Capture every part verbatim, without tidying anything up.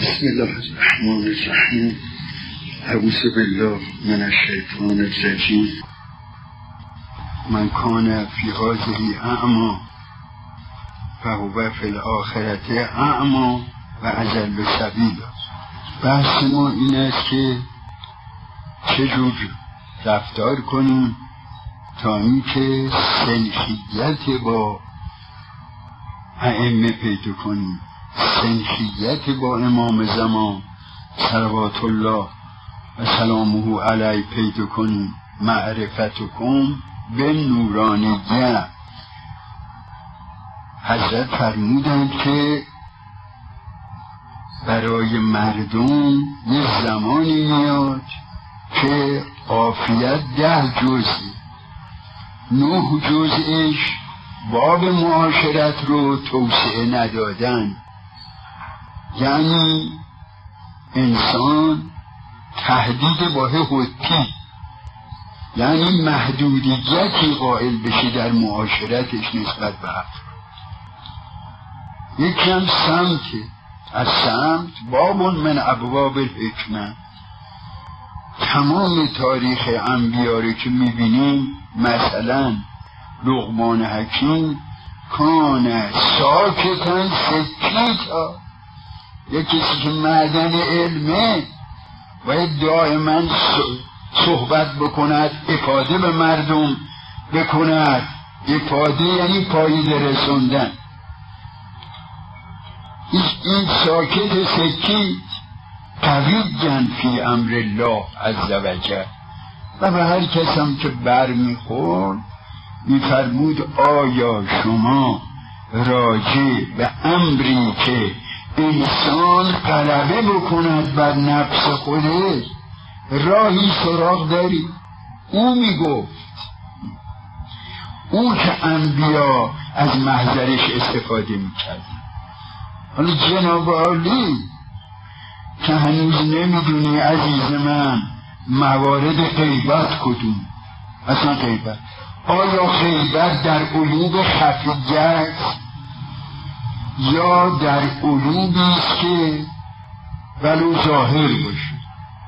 بسم الله الرحمن الرحیم. اعوذ بالله من الشیطان الرجیم. من کان فی هذه اعمی فهو فی الاخرة اعمی و اضل سبیلا. بحث ما این است که چجور رفتار کنیم تا اینکه سنخیت با ائمه پیدا کنیم، سنخیت با امام زمان صلوات الله و سلامه علیه پیدا کنیم. معرفتکم به نورانیه. حضرت فرمودند که برای مردم یه زمانی میاد که عافیت ده جزئی، نه جزئش باب معاشرت رو توسعه ندادن، یعنی انسان تهدید با حدی، یعنی محدودیتی قائل بشه در معاشرتش نسبت به افراد. یکی هم سمت، از سمت باب من ابواب الحکمه. تمام تاریخ انبیا رو که میبینیم، مثلا لقمان حکیم کان ساکتن سکیتا، یک کسی که معدن علمه باید دائما صحبت بکند، افاده به مردم بکند. افاده یعنی پاییده رسوندن. این ساکت سکیت قویًا فی امر الله عز وجل. و به هر کس هم که بر میخورد میفرمود آیا شما راجع به امری که انسان غلبه بکند بر نفس خودش راهی سراغ داری؟ او میگفت، او که انبیا از محضرش استفاده میکرد. حالا جناب عالی که هنوز نمیدونی عزیز من موارد غیبت کدوم، اصلا غیبت آیا غیبت در علوم خفیه است یا در علومی است که ولو ظاهر باشه؟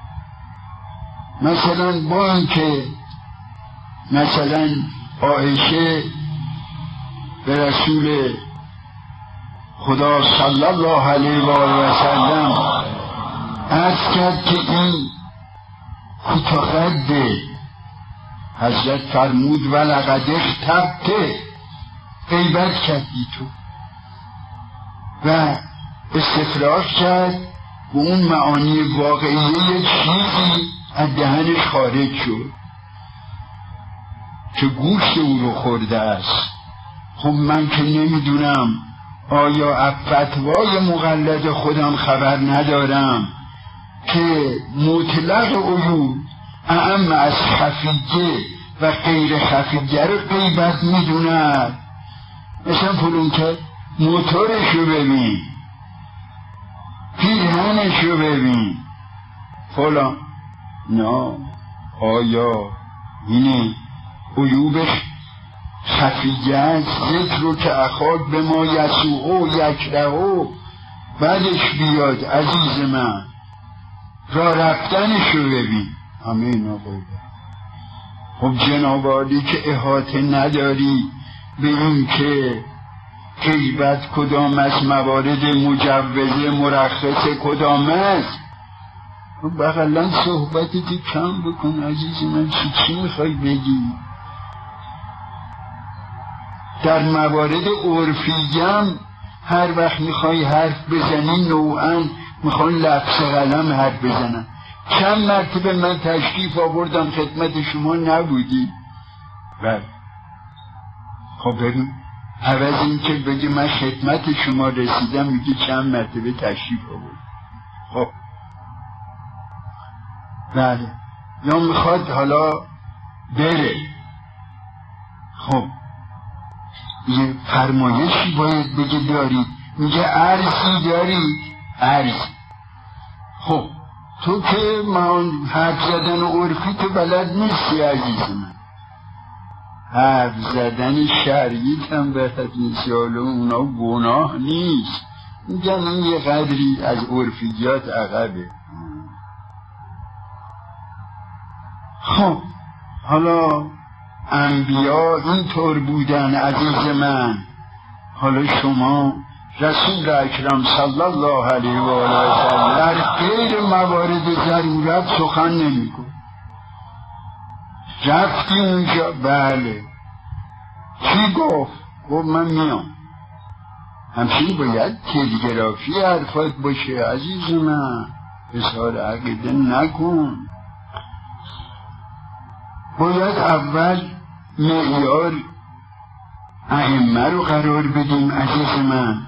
مثلا با اینکه مثلا عایشه به رسول خدا صلی الله علیه و آله و سلم عرض کرد که این کوتاه‌قده، حضرت فرمود ولقد اغتبت، غیبت کردی تو، و استفراغ کرد و اون معانی واقعیه چیزی از دهنش خارج شد که گوشت او رو خورده است. خب من که نمیدونم، آیا از فتوای مقلد خودم خبر ندارم که مطلق عیوب اعم از خفیه و غیر خفیه رو غیبت میدوند. مثلا فلون که موتورشو ببین، پیرهنشو ببین فلان، نه آیا اینه عیوبش خفیه است؟ ذکر رو که اخاک به ما یسوعو یکرهو بعدش بیاد عزیز من، را رفتنشو ببین. همین آقای خب جناب عالی که احاطه نداری به این که غیبت کدام از موارد مجوزه مرخصه کدام است، بغلا صحبتی که کم بکن عزیز من. چی چی میخوای بگی؟ در موارد عرفیم هر وقت میخوای حرف بزنی نوعا میخوان لفظ قلم حرف بزنن. چند مرتبه من تشریف آوردم خدمت شما، نبودی؟ بله. خب ببین، عوض این که بگی من خدمت شما رسیدم میگی چند مرتبه تشریف آورد. خب بله، یا میخواد حالا بره. خب یه فرمایشی باید بگه دارید، میگه عرضی دارید، عرض. خب تو که من حرف زدن و عرفی تو بلد نیستی عزیز من. حرف زدن شرعیت هم بلد نیستی، حالا اونا گناه نیست، میگن این یه قدری از عرفیات عقبه. خب حالا انبیا اینطور بودن عزیز من، حالا شما رسول اکرم صلی الله علیه و آله و سلم در غیر موارد ضرورت سخن نمیگو. رفتی اونجا، بله چی گفت؟ گفت من میام. همچنین باید تلگرافی حرفات باشه عزیز من، اظهار عقیده نکن. باید اول معیار ائمه رو قرار بدیم عزیز من.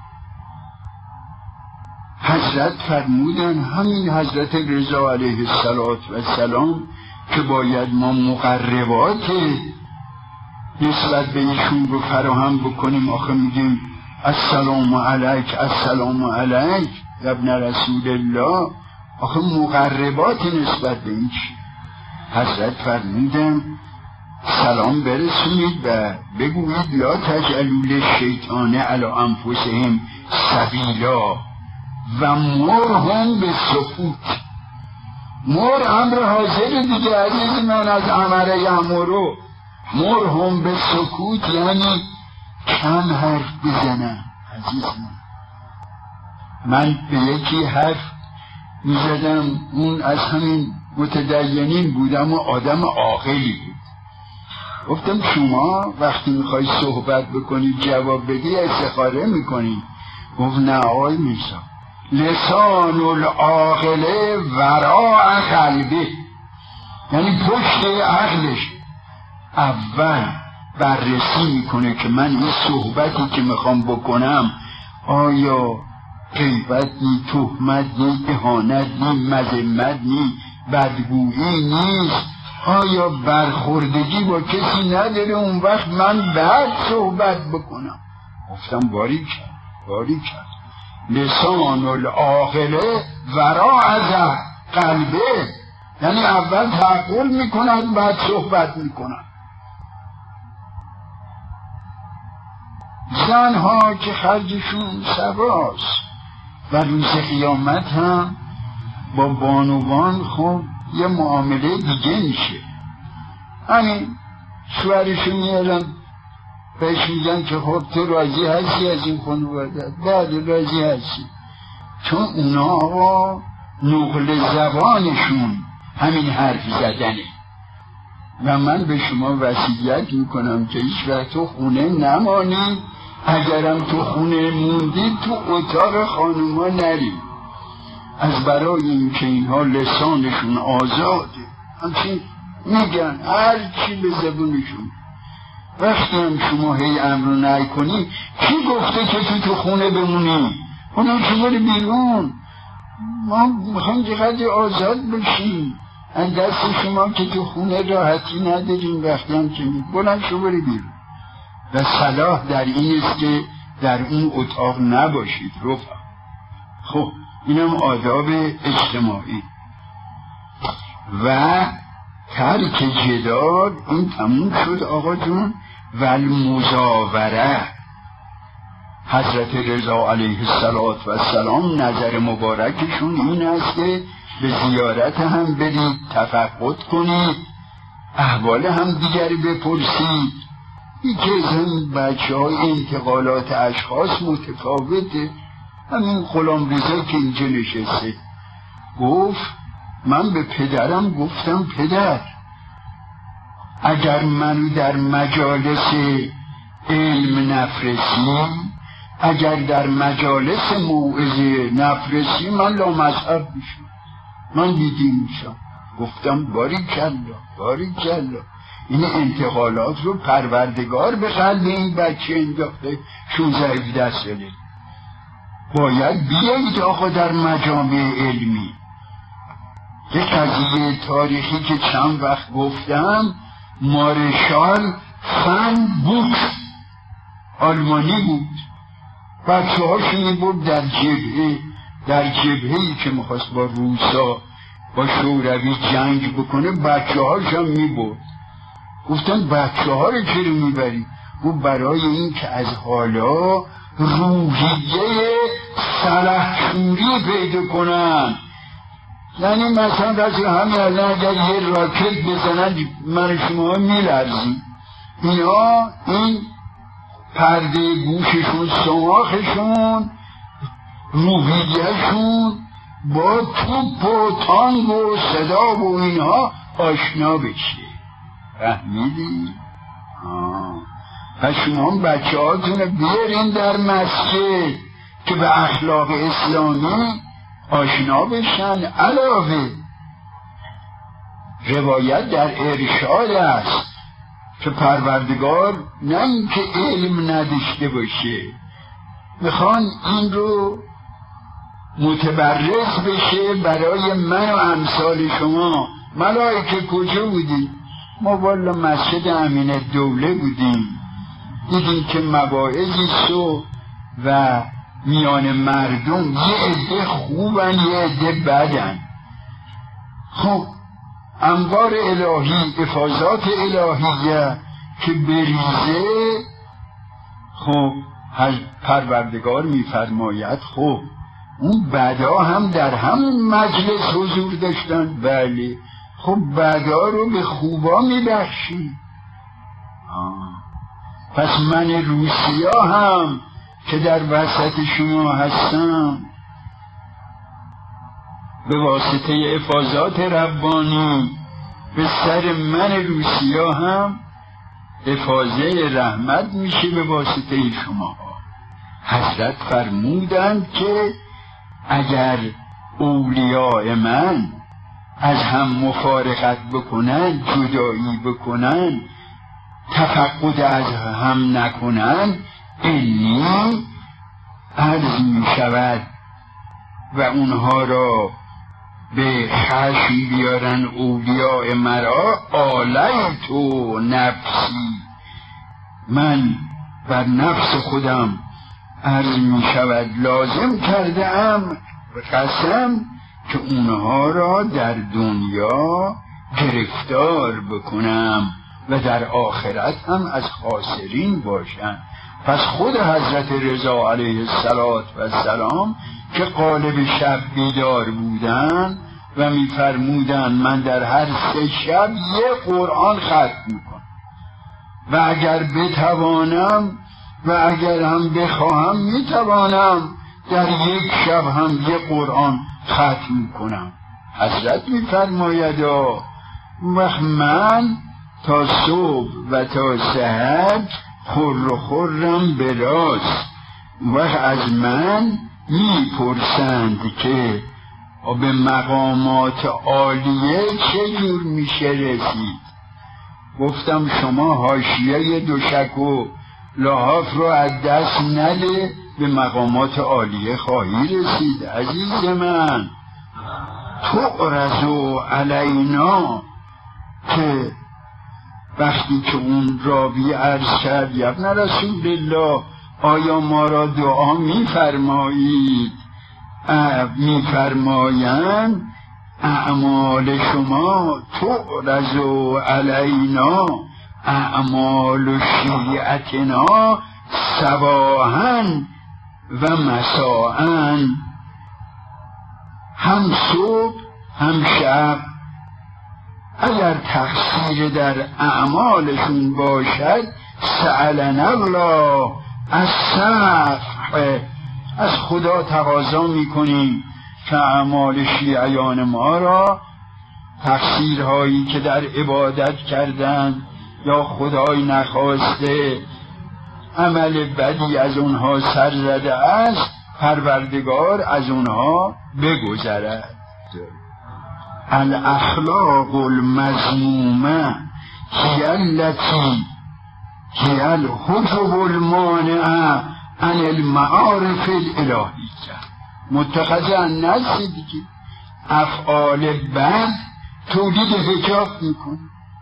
حضرت فرمودن، همین حضرت رضا علیه السلام که باید ما مقربات نسبت به ایشون رو فراهم بکنیم. آخه میگیم السلام علیک السلام علیک ابن رسول الله، آخه مقربات نسبت به این چی؟ حضرت فرمودن سلام برسونید و بگویید لا تجعلوا للشیطان علی انفسهم سبیلا و مرهم به سکوت. مر امر حاضر دیگه عزیز من، از امر یامرو. مرهم به سکوت یعنی کم حرف بزنم عزیز من. من به یکی حرف میزدم، اون از همین متدینین بودم و آدم عاقلی بود. گفتم شما وقتی میخوای صحبت بکنی جواب بدی استخاره میکنی؟ گفت نه آقای میرزا، لسان العاقله وراء قلبه، یعنی پشت عقلش اول بررسی میکنه که من این صحبتی که میخوام بکنم آیا غیبت نی، تهمت نی، اهانت نی، مذمت نی، بدگویی نیست، آیا برخوردگی با کسی نداره، اون وقت من بعد صحبت بکنم. گفتم باری کرد باری کرد لسان العاقله وراء قلبه، یعنی اول تعقل میکنن بعد صحبت میکنن. زنها که خرجشون سواست و روز قیامت هم با بانوان خب یه معامله دیگه میشه. همین شوهرشو میارن بهش میگن که خب تو راضی هستی از این خانواده؟ بعد راضی هستی، چون اونا آقا نقل زبانشون همین حرف زدنه. و من به شما وصیت میکنم که هیچ وقت تو خونه نمانید، اگرم تو خونه موندید تو اتاق خانوما نرید، از برای اینکه اینها لسانشون آزاده همچین میگن هر چی به زبونشون. وقتی هم شما هی امر نهی کنی، کی گفته که تو تو خونه بمونی؟ اونا چه بری بیرون، ما میخوایم چقدر آزاد بشیم. از دست شما که تو خونه راحتی نداریم، وقتی هم که بلند شو بری بیرون. و صلاح در این است که در اون اتاق نباشید رفقا. خب اینم آداب اجتماعی. و ترک جدال این تموم شد آقا جون. و المزاوره، حضرت رضا علیه السلام نظر مبارکشون این است که به زیارت هم برید، تفقد کنید، احوال هم دیگری بپرسید. یکی از هم بچه های انتقالات اشخاص متفاوته. همین غلام رضا که اینجا نشسته گفت من به پدرم گفتم پدر اگر منو در مجالس علم نفرسی، اگر در مجالس موعظه نفرسی، من لامذهب میشم، من دیدی میشم. گفتم باری کلا باری کلا، این انتقالات رو پروردگار به قلب این بچه انداخته شانزده هفده ساله. باید بیایید آقا در مجامع علمی. یک قضیه تاریخی که چند وقت گفتم، مارشال فن بوک آلمانی بود، بچه هاش میبرد در جبهه، در جبهه‌ای که میخواست با روسا با شوروی جنگ بکنه، بچه هاش هم میبرد. گفتم بچه ها رو چرا میبری؟ او برای این که از حالا روحیه سلحشوری پیدا کنن. یعنی مثلا رسول همین الان اگر یه راکت بزنن من شما میلرزیم. اینا این پرده گوششون، سماخشون، روحیهشون با توپ و تانگ و صدا و اینها آشنا بشه. فهمیدی؟ آه. پس شما بچه هاتون بیارین در مسجد که به اخلاق اسلامی آشنا بشن. علاوه روایت در ارشاد است که پروردگار نه اینکه علم نداشته باشه، میخوان این رو متبرز بشه برای من و امثال شما. ملائکه کجا بودی؟ ما والا مسجد امین دوله بودیم، دیدیم که مواعظی صبح و میان مردم یه عده خوبن یه عده بدن. خب انوار الهی، افاضات الهیه که بریزه، خب پروردگار میفرماید خب اون بدا هم در همون مجلس حضور داشتن. بله خب بدا رو به خوبا میبخشی. پس من روسیا هم که در وسط شما هستم به واسطه افاضات ربانی به سر من روسیا هم افاضه رحمت میشه به واسطه شما. حضرت فرمودند که اگر اولیاء من از هم مفارقت بکنن، جدایی بکنن، تفقد از هم نکنن، اینی عرض می شود و اونها را به خشم بیارن اولیاء مرا، آلیت و نفسی، من بر نفس خودم عرض می شود لازم کرده ام قسم که اونها را در دنیا گرفتار بکنم و در آخرت هم از خاسرین باشن. پس خود حضرت رضا علیه السلام که قالب شب بیدار بودن و میفرمودن من در هر سه شب یه قرآن ختم میکنم و اگر بتوانم و اگر هم بخواهم میتوانم در یک شب هم یه قرآن ختم کنم. حضرت میفرماید وقت من تا صبح و تا سحر خور و خورم به راست، وقت از من میپرسند که به مقامات عالیه چجور میشه رسید. گفتم شما حاشیه دوشک و لحاف رو از دست نده، به مقامات عالیه خواهی رسید. عزیز من تعرض علینا، که وقتی که اون راوی عرض کرد ابن رسول الله آیا ما را دعا میفرمایید؟ میفرمایند اعمال شما تعرض علینا اعمال شیعتنا صباحاً و مساءً، هم صبح هم شب. اگر تقصیر در اعمالشون باشد سألنا الله از صفح، از خدا تقاضا میکنیم که اعمال شیعیان ما را، تقصیرهایی که در عبادت کردن یا خدای نخواسته عمل بدی از اونها سر زده است، پروردگار از اونها بگذرد. الاخلاق المذمومه هی التي هی الحجب المانعه عن المعارف الالهیه. متخذ عن نفس دیگه افعال بد تولید حجاب میکنه.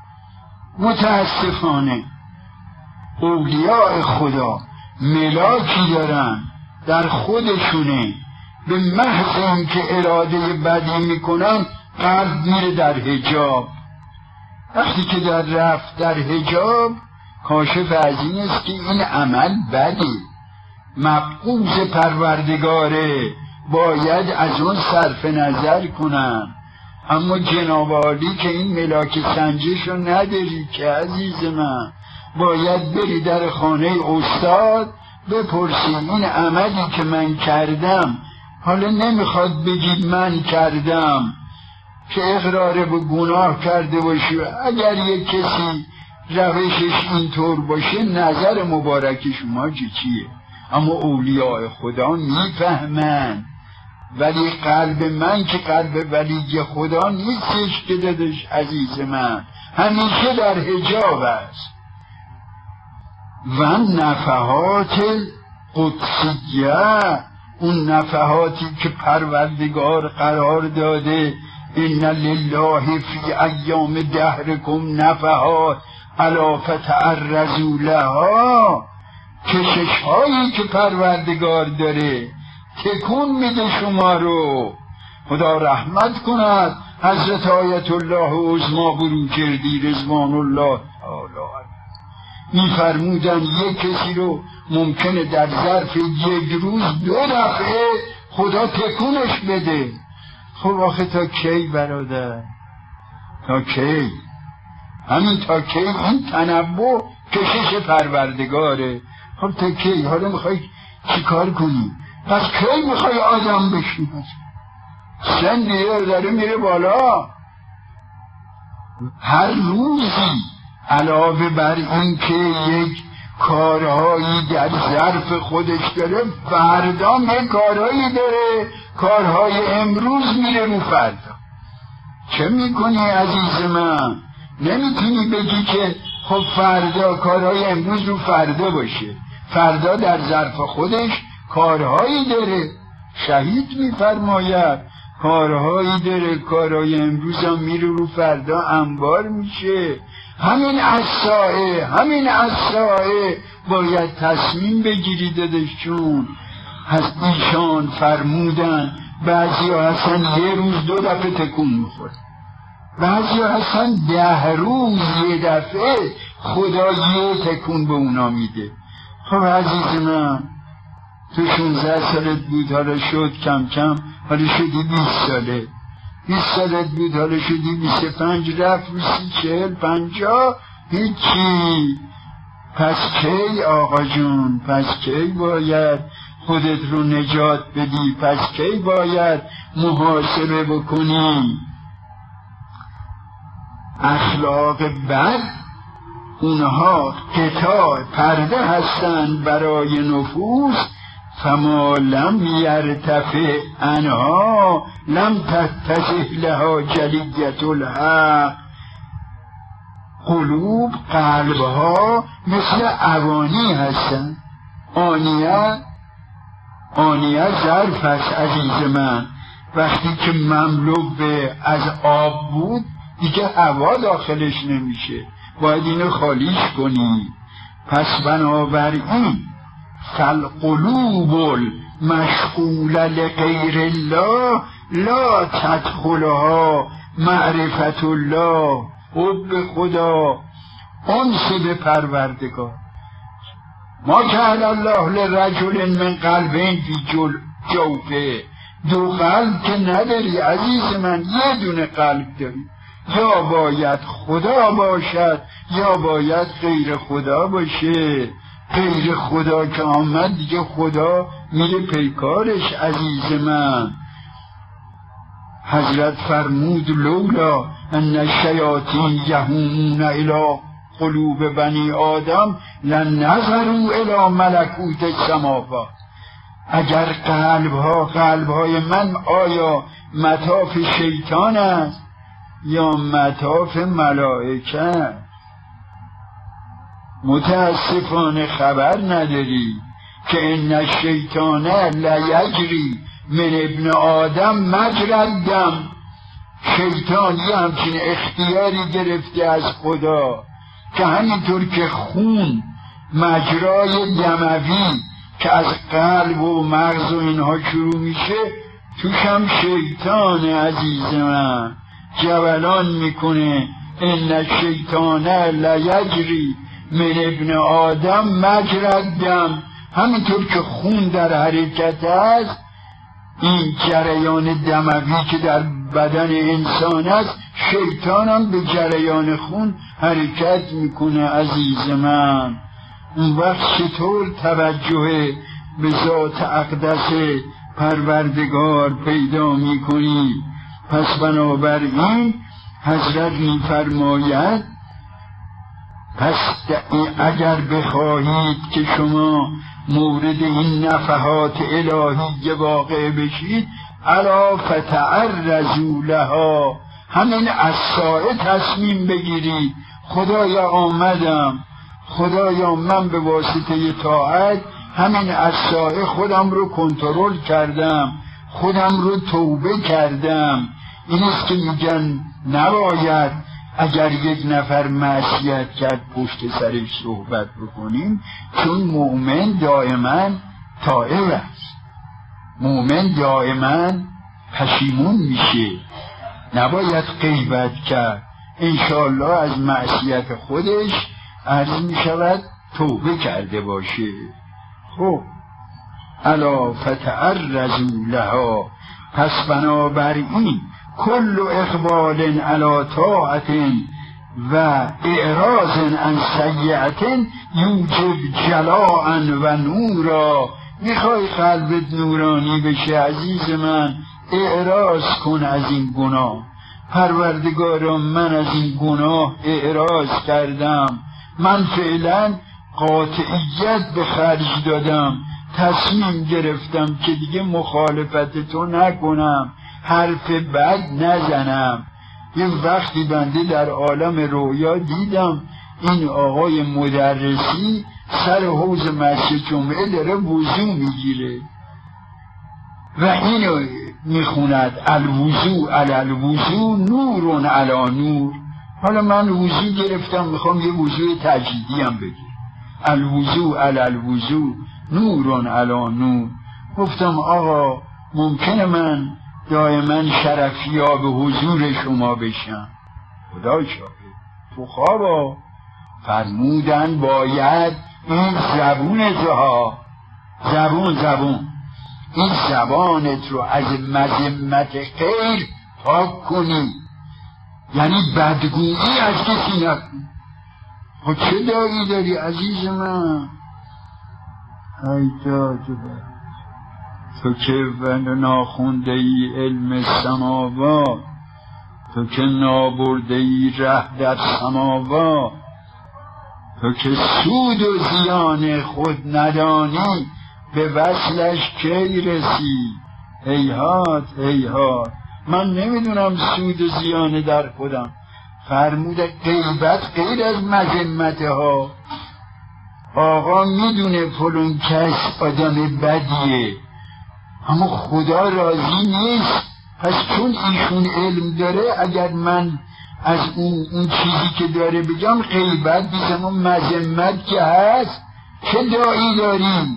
متاسفانه اولیاء خدا ملاکی دارن در خودشونه، به محض اینکه اراده بدی میکنن قلب میره در حجاب. وقتی که در رفت در حجاب کاشف از این است که این عمل بدی، مبعوث پروردگاره، باید از اون صرف نظر کنن. اما جناب عالی که این ملاک سنجش رو نداری که عزیز من، باید بری در خانه استاد بپرسی این عملی که من کردم، حالا نمیخواد بگید من کردم که اقرار به گناه کرده باشی، اگر یک کسی روشش اینطور باشه نظر مبارک شما چیه؟ اما اولیاء خدا میفهمن، ولی قلب من که قلب ولی خدا نیستش که دادش عزیز من، همیشه در حجاب است. و نفحات قدسیه، اون نفحاتی که پروردگار قرار داده، ان لله فی ایام دهرکم نفحات الا فتعرضوا لها، کشش هایی که پروردگار داره تکون میده شما رو. خدا رحمت کند حضرت آیت الله عظما بروجردی رضوان الله تعالی میفرمودن یک کسی رو ممکنه در ظرف یک روز دو دفعه خدا تکونش بده. خب آخه تا کی برادر؟ تا کی؟ همین تا کی این تنبه کشش پروردگاره. خب تا کی؟ حالا میخوای چی کار کنی؟ پس کی میخوای آدم بشی؟ سن دیگه داره میره بالا. هر روزی علاوه بر این که یک کارهایی در ظرف خودش داره، فردا یک کارهایی داره، کارهای امروز میره رو فردا. چه میکنی عزیز من؟ نمیتونی بگی که خب فردا کارهای امروز رو فردا باشه، فردا در ظرف خودش کارهایی داره. شهید میفرماید کارهایی داره، کارهای امروز هم میره رو فردا انبار میشه. همین عصایه همین عصایه باید تصمیم بگیری دادش، چون از ایشان فرمودن بعضی ها هستن یه روز دو دفعه تکون میخوره، بعضی ها هستن ده روز یه دفعه خدا یه تکون به اونا میده. خب عزیز من، تو شونزده سالت بود حالا شد کم کم، حالا شدی بیست ساله، بیست سالت بود حالا شدی بیست و پنج، رفت بیست چهل پنجاه، هیچی. پس کی آقا جون؟ پس کی باید خودت رو نجات بدی؟ پس کی باید محاسبه بکنی؟ اخلاق بد اونها قطاع پرده هستند برای نفوس، فما لم یرتفع عنها لم تتسع لها جلیت الحق. قلوب قلبها مثل اوانی هستند. آنیه آنیه ظرف است عزیز من، وقتی که مملو به از آب بود دیگه هوا داخلش نمیشه، باید اینو خالیش کنی. پس بنابراین فالقلوب المشغول لغیر الله لا تدخلها معرفت الله، حب خدا، انس به پروردگار. ما جعل الله لرجل من قلبین فی جوفه، دو قلب که نداری عزیز من، یه دونه قلب داری. یا باید خدا باشد یا باید غیر خدا باشه. غیر خدا که آمد دیگه خدا میره پیکارش عزیز من. حضرت فرمود لولا ان الشیاطین یهومون الی قلوب بنی آدم لنظروا الی ملکوت السماوات. اگر قلبها قلبهای من آیا مطاف شیطان است یا مطاف ملائکه؟ متاسفانه خبر نداری که ان الشیطان لیجری من ابن آدم مجری الدم. شیطان یه همچین اختیاری گرفته از خدا که همینطور که خون مجرای دموی که از قلب و مغز و اینها شروع میشه، توش هم شیطان عزیز من جولان میکنه. ان الشیطان لیجری من ابن آدم مجری الدم همینطور که خون در حرکت است، این جریان دموی که در بدن انسان است، شیطان هم به جریان خون حرکت میکنه. عزیز من، اون وقت چطور توجه به ذات اقدس پروردگار پیدا میکنی؟ پس بنابراین حضرت میفرماید پس اگر بخواهید که شما مورد این نفحات الهی واقع بشید، الا فتعرضوا لها، همین از ساعه تصمیم بگیرید خدایا آمدم، خدایا من به واسطه طاعت همین از ساعه خودم رو کنترل کردم، خودم رو توبه کردم. این است که میگن نباید اگر یک نفر معصیت کرد پشت سرش صحبت بکنیم، چون مؤمن دائما تائب است، مؤمن دائما پشیمون میشه، نباید غیبت کرد. انشاءالله از معصیت خودش عرض میشود توبه کرده باشه. خب الا فتعرضوا لها، پس بنابراین کل اقبال علی طاعت و اعراض عن سیئت یوجب جلاء و نورا. میخوای قلبت نورانی بشه عزیز من، اعراض کن از این گناه. پروردگارم من از این گناه اعراض کردم، من فعلا قاطعیت به خرج دادم، تصمیم گرفتم که دیگه مخالفت تو نکنم، حرف بد نزنم. یه وقتی بنده در عالم رویا دیدم این آقای مدرسی سر حوض مسجد جمعه داره وضو میگیره و اینو میخوند الوضو علی الوضو نورون علی نور. حالا من وضو گرفتم، میخوام یه وضو تجدیدی هم بگیرم، الوضو علی الوضو نورون علی نور. گفتم آقا ممکنه من دائما شرفیاب حضور شما بشم؟ خدا شاهد تو خوابا فرمودن باید این زبون زها زبون زبون این زبانت رو از مذمت غیر پاک کنی، یعنی بدگویی از کسی نکنی. خب چه دایی داری عزیز من؟ ای جاجبه تو که ناخونده ای علم سماوات، تو که نابرده ای ره در سماوات، تو که سود و زیان خود ندانی به وصلش کی رسی؟ هیهات هیهات، من نمیدونم سود و زیان در خودم. فرموده غیبت غیر از مذمت ها. آقا میدونه فلان کس آدم بدیه اما خدا راضی نیست، پس چون ایشون علم داره اگر من از اون, اون چیزی که داره بگم غیبت بیزم و مذمت که هست، چه دایی داریم؟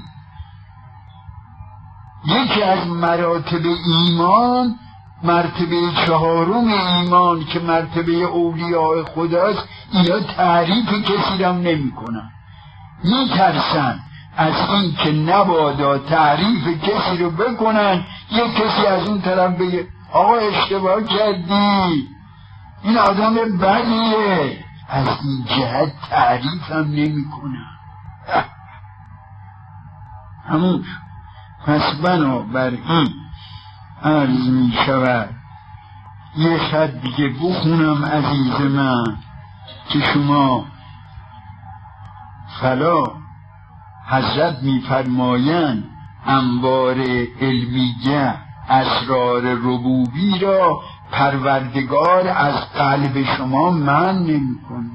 یکی از مراتب ایمان مرتبه چهارم ایمان که مرتبه اولیاء خداست، اینا تعریف کسی را نمی کنن، می ترسن از این که نبادا تعریف کسی رو بکنن، یک کسی از اون طرف بگه آقا اشتباه کردی این آدم بدیه، از این جهت تعریف هم نمی کنن. همون پس بنابراین عرض می شود یه خط دیگه بخونم عزیز من که شما فلا حضرت می فرمایند انوار علمیه اسرار ربوبی را پروردگار از قلب شما من نمی کنه.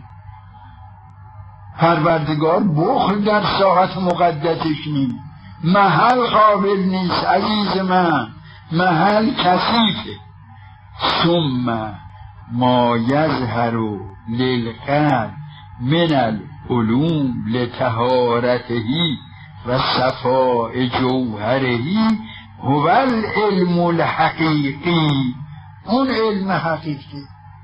پروردگار بخل در ساعت مقدسش نیست، محل قابل نیست عزیز من، محل کثیفه. ثم ما یظهر للقلب من العلوم لطهارته و صفاء جوهره هو العلم الحقیقی، اون علم حقیقی.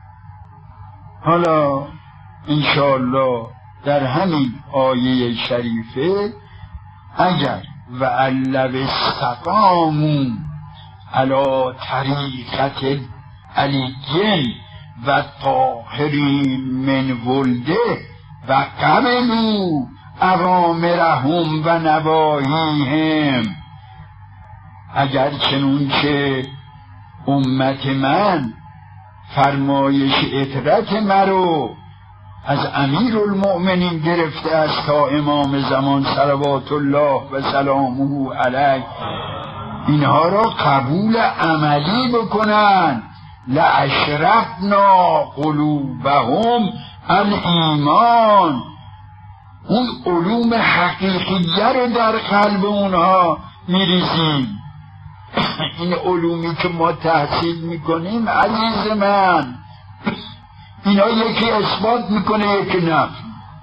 حالا انشاءالله در همین آیه شریفه اگر و لو استقاموا علی طریقت علی و طاهرین من ولده و قبلوا اوامرهم و نواهیهم، اگر چنون که امت من فرمایش اطرت مرو از امیر المؤمنین گرفته است تا امام زمان صلوات الله و سلامه علیه، اینها را قبول عملی بکنن. لاشرفنا قلوبهم الایمان، اون علوم حقیقیه رو در قلب اونها میریزیم. این علومی که ما تحصیل میکنیم عزیز من، اینا یکی اثبات میکنه یکی نفی.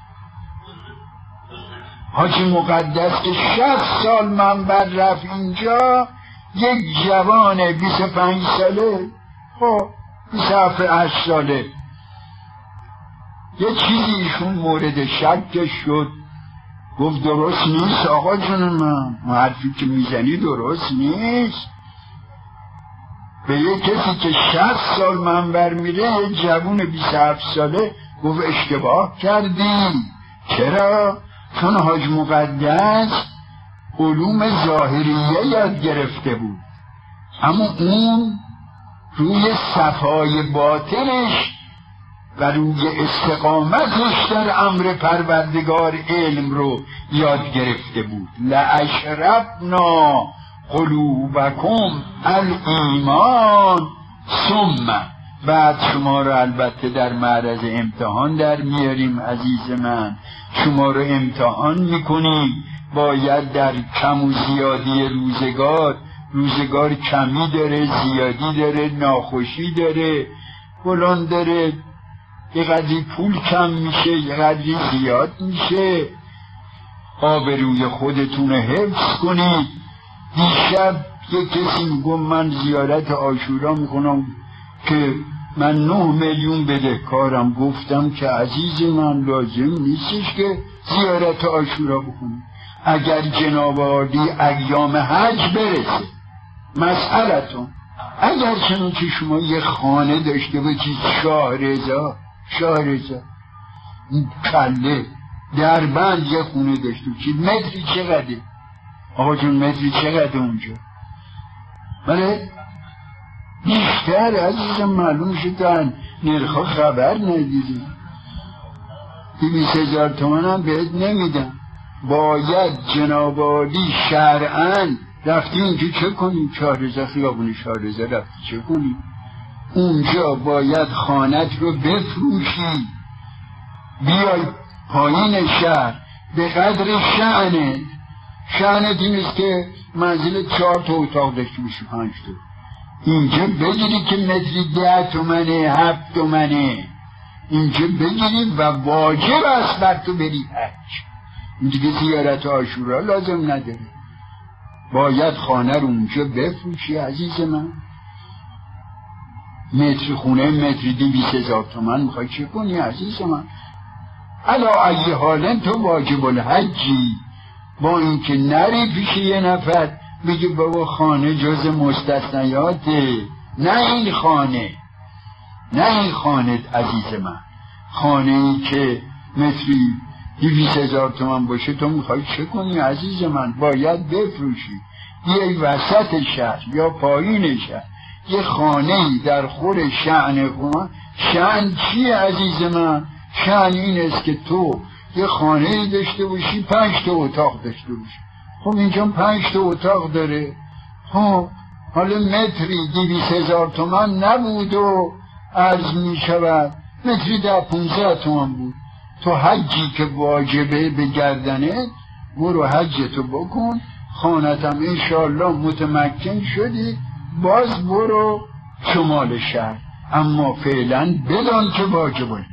حاجی مقدس که شصت سال منبر رفت اینجا، یک جوان بیست و پنج ساله، خب بیست و هفت هشت ساله، یه چیزی ایشون مورد شک شد، گفت درست نیست آقا جون من، حرفی که میزنی درست نیست. به یه کسی که شصت سال منبر میره، یه جوون بیست و هفت ساله گفت اشتباه کردی. چرا؟ چون حاج مقدس علوم ظاهریه یاد گرفته بود، اما اون روی صفای باطنش و روی استقامتش در امر پروردگار علم رو یاد گرفته بود. لاشرفنا قلوبکم الایمان ثم، بعد شما رو البته در معرض امتحان در میاریم عزیز من، شما رو امتحان میکنیم. باید در کم و زیادی روزگار، روزگار کمی داره، زیادی داره، ناخوشی داره، فلان داره، یه قدری پول کم میشه، یه قدری زیاد میشه. آبروی خودتون رو حفظ کنید. دیشب یه کسی میگم من زیارت عاشورا میکنم که من نه میلیون بدهکارم. گفتم که عزیز من لازم نیستش که زیارت عاشورا بکنید، اگر جناب عالی ایام حج برسه مسئلتون، اگر چنون که شما یه خانه داشته باشید شاه رضا، شاه رضا این کله در بند یه خونه داشته باشید، متری چقدره آقا جون؟ متری چقدر اونجا؟ بله بیشتر عزیزم، معلوم شد نرخا خبر ندیدیم. بیست هزار تومن هم بهت نمیدم. باید جناب عالی شرعاً رفتی اونجا چه کنیم؟ شاهرزا، خیابون شاهرزا رفتی چه کنیم؟ اونجا باید خانت رو بفروشی، بیای پایین شهر به قدر شأنت. شأنت این است که منزل چهار تا اتاق داشته باشی، پنج تا. اینجا بگیری که متری ده تومنه، هفت تومنه، اینجا بگیری و واجب است بر تو بری حج. اینجا که زیارت عاشورا لازم نداره، باید خانه رو اونجا بفروشی عزیز من. متر خونه متری دی بیست هزار تومن میخوای چه کنی عزیز من؟ علا ای حالن تو واجب الحجی، با اینکه نری پیش یه نفر بگی بابا خانه جز مستثنیاته. نه این خانه، نه این خانه عزیز من، خانه ای که متری دویست هزار تومن باشه تو میخوای چه کنی عزیز من؟ باید بفروشی. یه وسط شهر یا پایین شهر یه خانه ای در خور شأن خونه. شأن چیه عزیز من؟ شأن این است که تو یه خانه ای داشته باشی، پنج تا اتاق داشته باشی. خب اینجا پنج تا اتاق داره. خب حالا متری دویست هزار تومن نبود و عرض می شود متری ده پونزده تومن بود. تو حجی که واجبه به گردنه، برو حجتو بکن، خانتم انشاءالله متمکن شدی، باز برو شمال شهر. اما فعلا بدان که واجبه.